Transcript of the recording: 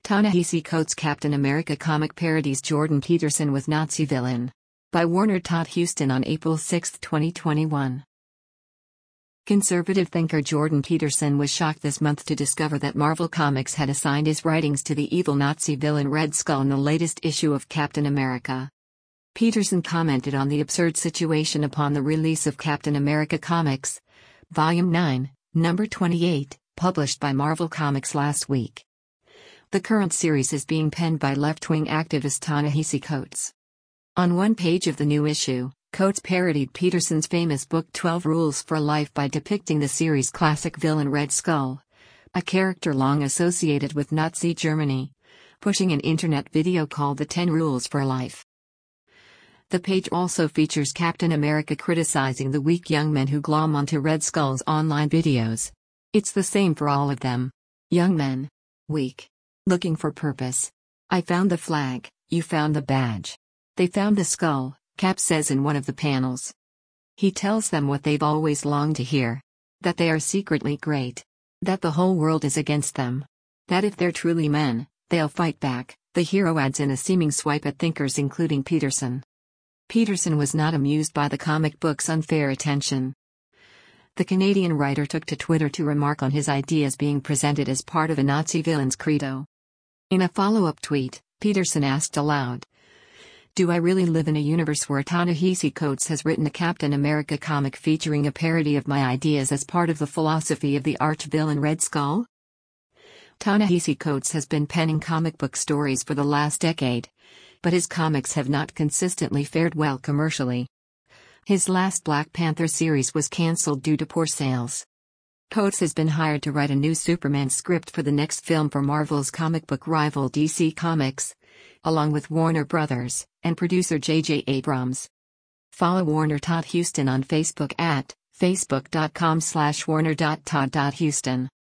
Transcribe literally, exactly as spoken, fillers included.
Ta-Nehisi Coates Captain America comic parodies Jordan Peterson with Nazi villain. By Warner Todd Huston on April sixth, twenty twenty-one. Conservative thinker Jordan Peterson was shocked this month to discover that Marvel Comics had assigned his writings to the evil Nazi villain Red Skull in the latest issue of Captain America. Peterson commented on the absurd situation upon the release of Captain America Comics, Volume nine, Number twenty-eight, published by Marvel Comics last week. The current series is being penned by left-wing activist Ta-Nehisi Coates. On one page of the new issue, Coates parodied Peterson's famous book twelve Rules for Life by depicting the series' classic villain Red Skull, a character long associated with Nazi Germany, pushing an internet video called The ten Rules for Life. The page also features Captain America criticizing the weak young men who glom onto Red Skull's online videos. It's the same for all of them. Young men. Weak. Looking for purpose. I found the flag, you found the badge. They found the skull, Cap says in one of the panels. He tells them what they've always longed to hear. That they are secretly great. That the whole world is against them. That if they're truly men, they'll fight back, the hero adds in a seeming swipe at thinkers including Peterson. Peterson was not amused by the comic book's unfair attention. The Canadian writer took to Twitter to remark on his ideas being presented as part of a Nazi villain's credo. In a follow-up tweet, Peterson asked aloud, "Do I really live in a universe where Ta-Nehisi Coates has written a Captain America comic featuring a parody of my ideas as part of the philosophy of the arch-villain Red Skull?" Ta-Nehisi Coates has been penning comic book stories for the last decade, but his comics have not consistently fared well commercially. His last Black Panther series was cancelled due to poor sales. Coates has been hired to write a new Superman script for the next film for Marvel's comic book rival D C Comics, along with Warner Brothers and producer J J Abrams. Follow Warner Todd Huston on Facebook at facebook dot com slash warner dot todd dot huston.